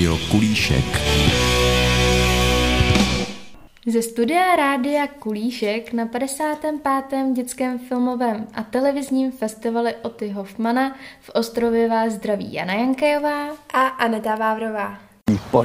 Rádio Kulíšek. Ze studia Rádia Kulíšek na 55. dětském filmovém a televizním festivalu Otty Hoffmana v Ostrově vás zdraví Jana Jankejová a Aneta Vávrová. Pojď.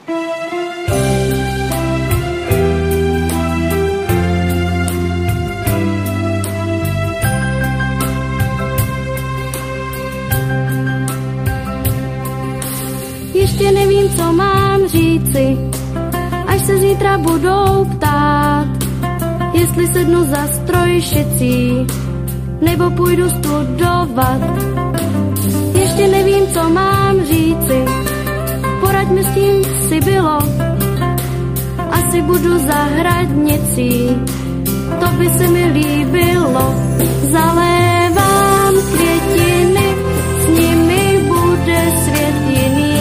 Ještě nevím, co mám říci, až se zítra budou ptát, jestli sednu za stroj šicí, nebo půjdu studovat. Ještě nevím, co mám říci, poraď mi s tím, si bylo, asi budu zahradnicí, to by se mi líbilo. Zalévám květiny, s nimi bude svět jiný.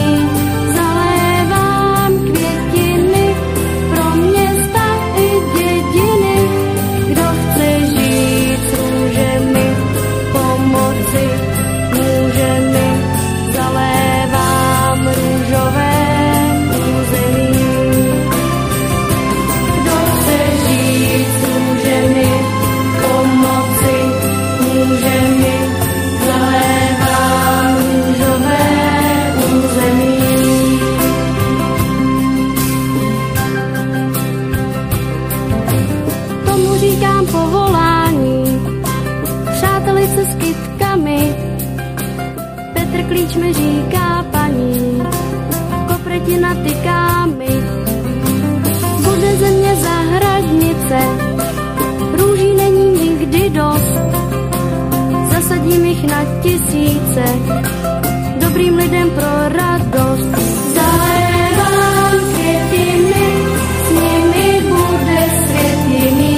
Klíč mi říká paní, kopretina tyká mi, bude ze mě zahradnice, růží není nikdy dost, zasadím jich na tisíce, dobrým lidem pro radost. Zalévám květiny, s nimi bude svět jiný.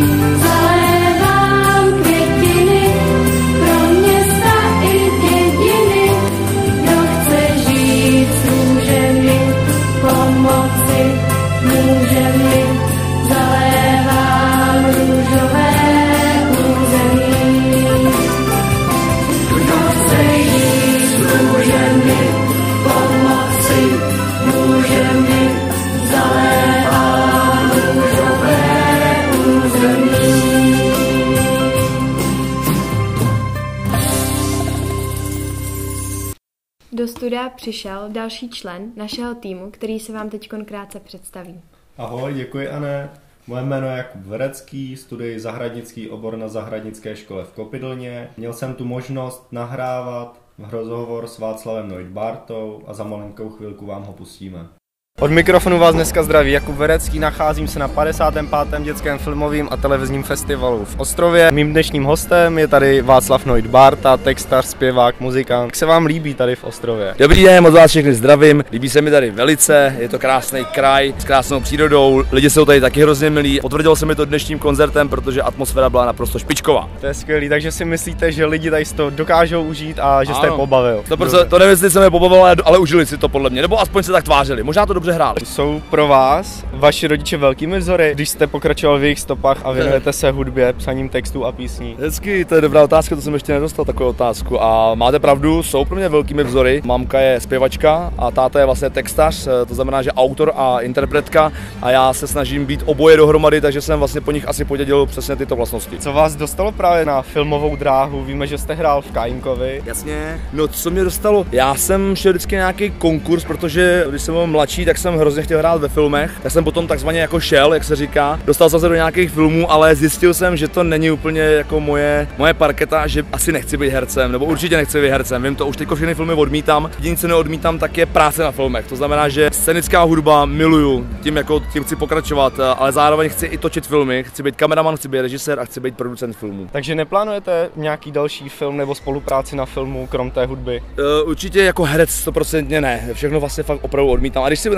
Do studia přišel další člen našeho týmu, který se vám teď krátce představí. Ahoj, děkuji Anne. Moje jméno je Jakub Verecký, studuji zahradnický obor na zahradnické škole v Kopidlně. Měl jsem tu možnost nahrávat rozhovor s Václavem Noidbartou a za malinkou chvilku vám ho pustíme. Od mikrofonu vás dneska zdraví Jakub Verecký, nacházím se na 55. dětském filmovém a televizním festivalu v Ostrově. Mým dnešním hostem je tady Václav Noidbarta, textař, zpěvák, muzikant. Jak se vám líbí tady v Ostrově? Dobrý den, moc vás všechny zdravím. Líbí se mi tady velice, je to krásný kraj s krásnou přírodou, lidi jsou tady taky hrozně milí. Potvrdilo se mi to dnešním koncertem, protože atmosféra byla naprosto špičková. To je skvělý, takže si myslíte, že lidi tady to dokážou užít a že jste je pobavil? To nevím, jestli jsem je pobavil, ale užili si to podle mě, nebo aspoň se tak tvářili. Možná to dobře hráli. Jsou pro vás vaši rodiče velkými vzory, když jste pokračoval v jejich stopách a věnujete se hudbě, psaním textů a písní? Hezky, to je dobrá otázka, to jsem ještě nedostal takovou otázku. A máte pravdu, jsou pro mě velkými vzory. Mamka je zpěvačka a táta je vlastně textař, to znamená, že autor a interpretka, a já se snažím být oboje dohromady, takže jsem vlastně po nich asi podědil přesně tyto vlastnosti. Co vás dostalo právě na filmovou dráhu? Víme, že jste hrál v Kajínkovi. Jasně. No, co mě dostalo? Já jsem šel vždycky nějaký konkurs, protože když jsem byl mladší, tak jsem hrozně chtěl hrát ve filmech. Tak jsem potom takzvaně jako šel, jak se říká. Dostal jsem se do nějakých filmů, ale zjistil jsem, že to není úplně jako moje parketa, že asi nechci být hercem, nebo určitě nechci být hercem. Vím to, už teď všechny filmy odmítám. Jediné, co neodmítám, tak je práce na filmech. To znamená, že scenická hudba miluju, tím chci pokračovat, ale zároveň chci i točit filmy, chci být kameraman, chci být režisér a chci být producent filmů. Takže neplánujete nějaký další film nebo spolupráci na filmu krom té hudby? Určitě jako herec 100% ne. Všechno vlastně fakt opravdu odmítám. A když si na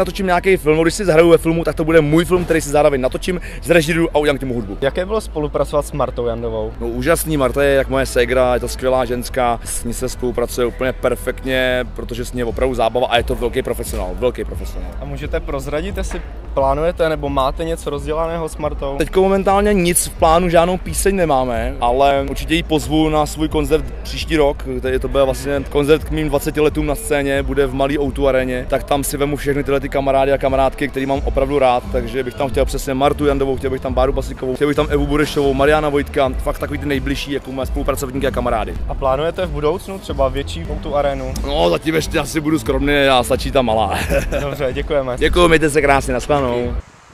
natočím nějaký film, když si zahraju ve filmu, tak to bude můj film, který si zároveň natočím, zrežíruju a udělám k němu hudbu. Jaké bylo spolupracovat s Martou Jandovou? No úžasný, Marta je jak moje ségra, je to skvělá ženská, s ní se spolupracuje úplně perfektně, protože s ní je opravdu zábava a je to velký profesionál. A můžete prozradit, jestli plánujete nebo máte něco rozdělaného s Martou? Teďko momentálně nic v plánu, žádnou píseň nemáme, ale určitě ji pozvu na svůj koncert příští rok, to bude vlastně koncert k mým 20 letům na scéně, bude v malý O2 aréně, tak tam si vemu všechny tyhle ty kamarády a kamarádky, který mám opravdu rád, takže bych tam chtěl přesně Martu Jandovou, chtěl bych tam Báru Basikovou, chtěl bych tam Evu Burešovou, Mariana Vojtka, fakt takový ty nejbližší jako moje spolupracovníky a kamarády. A plánujete v budoucnu třeba větší O2 arénu? No, zatím ještě asi budu skromný a stačí ta malá. Dobře, děkujeme. Děkuji, mějte se krásně, nashledanou.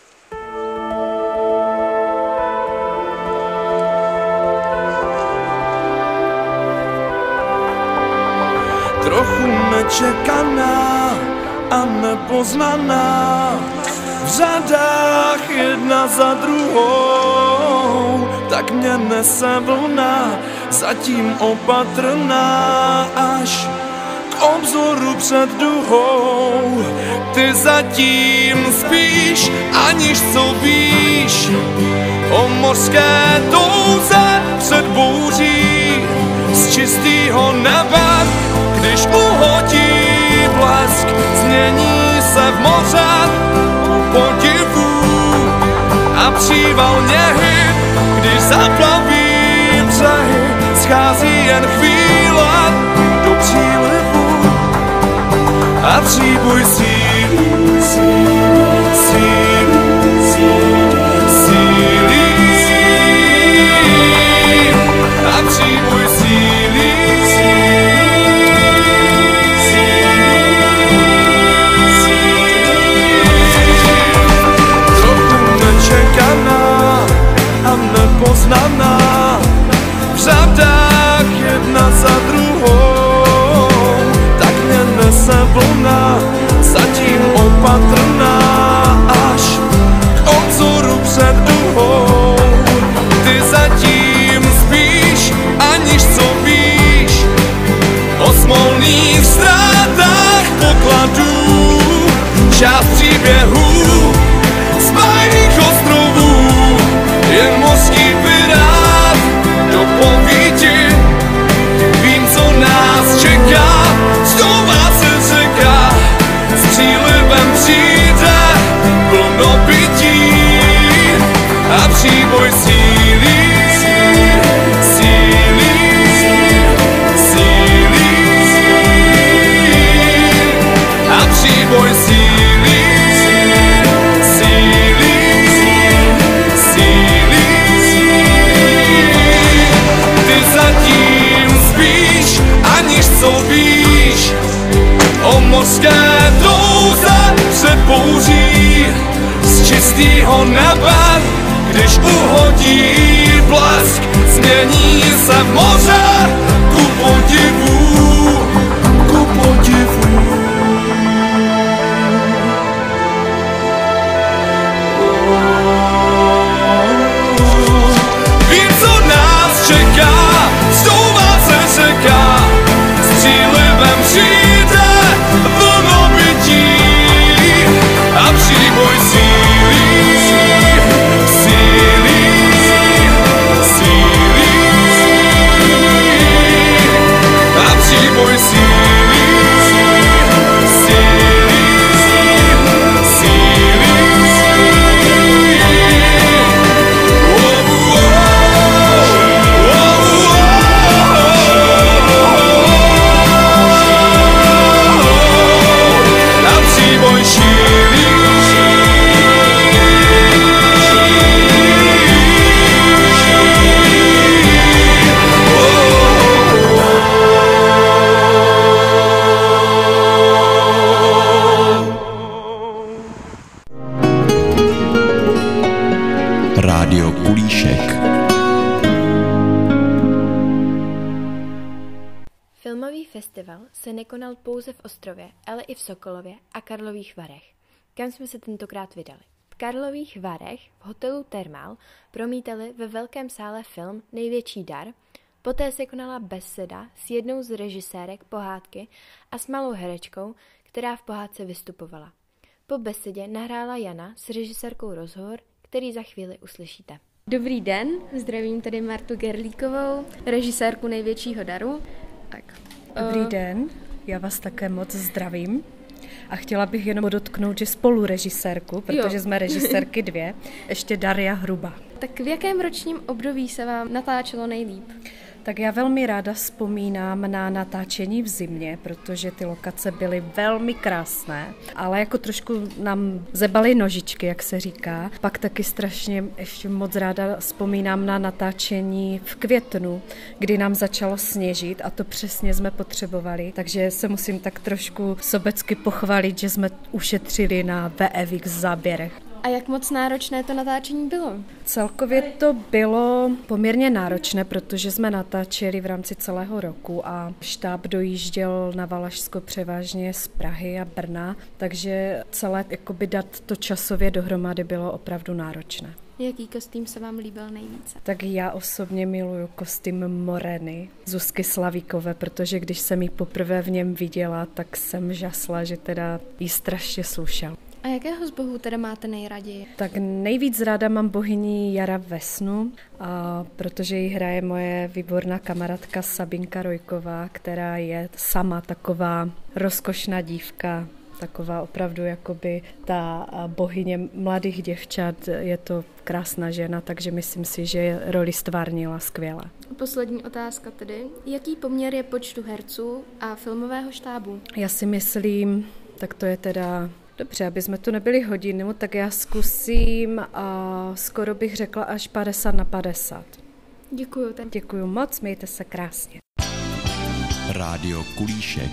Trochu nečekaná a nepoznaná, v řadách jedna za druhou, tak mě nese vlna, zatím opatrná, až k obzoru před duhou. Ty zatím spíš, aniž co víš o mořské touze před bouří z čistýho nebe. Když uhodí blesk, změní se v moře podivů a příval něhy, když zaplaví břehy, schází jen chvíle do přílivu a příboj sílí, a příboj sílí. A nepoznaná, v řadách jedna za druhou, tak mě nese vlna, zatím opatrná, až k obzoru před duhou. Ty zatím spíš, aniž co víš o smolných ztrátách pokladů, část příběhů z bajných ostrovů. Jen mořský pirát do povíti, vím, co nás čeká, znova se řeká, s přílivem přijde plno pití a příboj sílí, a příboj sílí. Co víš o mořské touze před bouří z čistýho nebe, když uhodí blesk, změní se v moře ku podivu, ku podivu. Vím, co nás čeká, znova se řeká, přílivem přijde vlno bytí a příboj sílí, a příboj sílí, Rádio Kulíšek. Filmový festival se nekonal pouze v Ostrově, ale i v Sokolově a Karlových Varech, kam jsme se tentokrát vydali. V Karlových Varech v hotelu Thermal promítali ve velkém sále film Největší dar, poté se konala beseda s jednou z režisérek pohádky a s malou herečkou, která v pohádce vystupovala. Po besedě nahrála Jana s režisérkou rozhovor, který za chvíli uslyšíte. Dobrý den, zdravím tady Martu Gerlíkovou, režisérku Největšího daru. Tak. Dobrý den, já vás také moc zdravím. A chtěla bych jenom podotknout, že spolurežisérku, protože jsme režisérky 2, ještě Daria Hruba. Tak v jakém ročním období se vám natáčelo nejlíp? Tak já velmi ráda vzpomínám na natáčení v zimě, protože ty lokace byly velmi krásné, ale jako trošku nám zebaly nožičky, jak se říká. Pak taky strašně ještě moc ráda vzpomínám na natáčení v květnu, kdy nám začalo sněžit a to přesně jsme potřebovali, takže se musím tak trošku sobecky pochválit, že jsme ušetřili na VFX záběrech. A jak moc náročné to natáčení bylo? Celkově to bylo poměrně náročné, protože jsme natáčeli v rámci celého roku a štáb dojížděl na Valašsko převážně z Prahy a Brna, takže celé jakoby dát to časově dohromady bylo opravdu náročné. Jaký kostým se vám líbil nejvíce? Tak já osobně miluju kostým Moreny Zuzky Slavíkové, protože když jsem ji poprvé v něm viděla, tak jsem žasla, že teda jí strašně slušel. A jakého z bohů teda máte nejraději? Tak nejvíc ráda mám bohyni Jara Vesnu, protože ji hraje moje výborná kamarádka Sabinka Rojková, která je sama taková rozkošná dívka, taková opravdu jakoby ta bohyně mladých děvčat, je to krásná žena, takže myslím si, že roli stvárnila skvěle. Poslední otázka tedy. Jaký poměr je počtu herců a filmového štábu? Já si myslím, tak to je teda... Dobře, aby jsme tu nebyli hodinu, tak já zkusím a skoro bych řekla až 50/50. Děkuju. Děkuju moc, mějte se krásně. Rádio Kulíšek.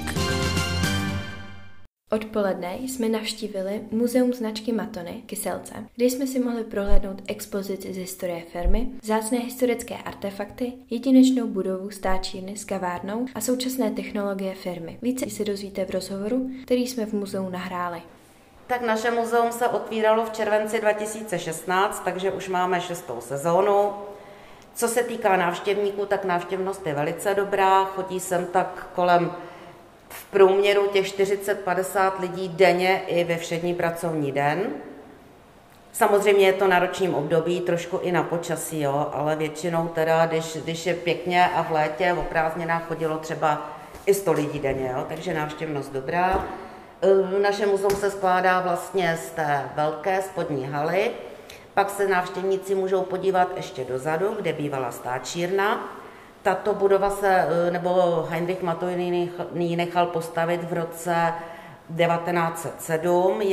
Odpoledne jsme navštívili muzeum značky Matony Kyselce, kde jsme si mohli prohlédnout expozici z historie firmy, vzácné historické artefakty, jedinečnou budovu stáčírny s kavárnou a současné technologie firmy. Více se dozvíte v rozhovoru, který jsme v muzeu nahráli. Tak naše muzeum se otvíralo v červenci 2016, takže už máme 6. sezónu. Co se týká návštěvníků, tak návštěvnost je velice dobrá. Chodí sem tak kolem v průměru těch 40-50 lidí denně i ve všední pracovní den. Samozřejmě je to na ročním období, trošku i na počasí, jo, ale většinou teda, když je pěkně a v létě o prázdninách chodilo třeba i 100 lidí denně, jo, takže návštěvnost dobrá. Naše muzeum se skládá vlastně z té velké spodní haly, pak se návštěvníci můžou podívat ještě dozadu, kde bývala stáčírna. Tato budova nebo Heinrich Matoň ji nechal postavit v roce 1907,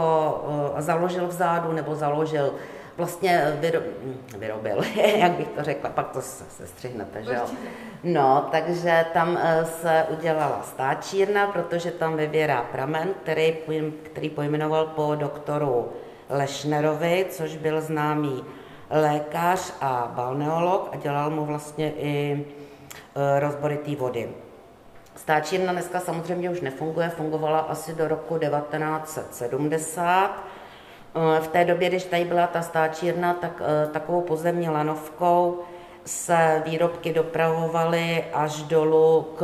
vyrobil, jak bych to řekla, pak to se střihnete, že jo? No, takže tam se udělala stáčírna, protože tam vybírá pramen, který pojmenoval po doktoru Lešnerovi, což byl známý lékař a balneolog a dělal mu vlastně i rozbory té vody. Stáčírna dneska samozřejmě už nefunguje, fungovala asi do roku 1970. V té době, když tady byla ta stáčírna, tak takovou pozemní lanovkou se výrobky dopravovaly až dolů k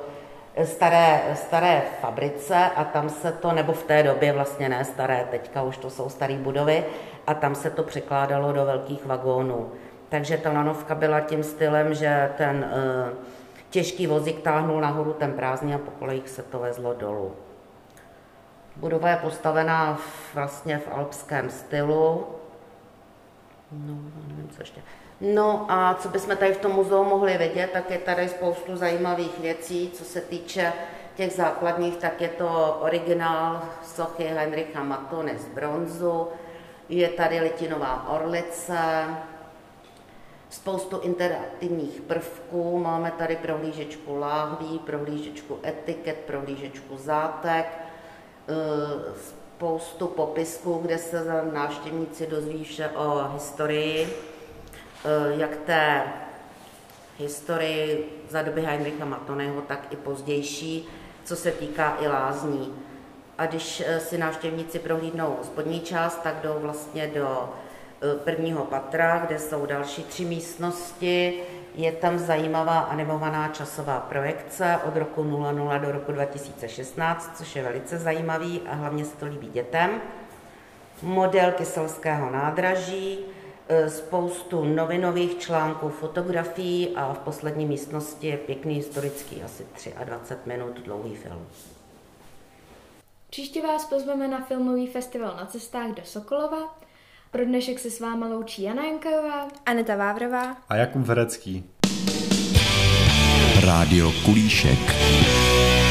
staré fabrice a tam se to, nebo v té době vlastně ne staré, teďka už to jsou staré budovy, a tam se to překládalo do velkých vagónů. Takže ta lanovka byla tím stylem, že ten těžký vozík táhnul nahoru ten prázdný a po kolejích se to vezlo dolů. Budova je postavená vlastně v alpském stylu. Nevím, co ještě. No a co bychom tady v tom muzeu mohli vidět, tak je tady spoustu zajímavých věcí. Co se týče těch základních, tak je to originál sochy Heinricha Matony z bronzu. Je tady litinová orlice, spoustu interaktivních prvků. Máme tady prohlížečku láhví, prohlížečku etiket, prohlížečku zátek, spoustu popisků, kde se návštěvníci dozví vše o historii, jak té historii za doby Heinricha Matonyho, tak i pozdější, co se týká i lázní. A když si návštěvníci prohlídnou spodní část, tak jdou vlastně do prvního patra, kde jsou další 3 místnosti. Je tam zajímavá animovaná časová projekce od roku 00 do roku 2016, což je velice zajímavý a hlavně se to líbí dětem. Model Kyselského nádraží, spoustu novinových článků, fotografií a v poslední místnosti je pěkný historický, asi 23 minut dlouhý film. Příště vás pozveme na filmový festival Na cestách do Sokolova. Pro dnešek se s váma loučí Jana Jankajová, Aneta Vávrová a Jakub Verecký. Rádio Kulíšek.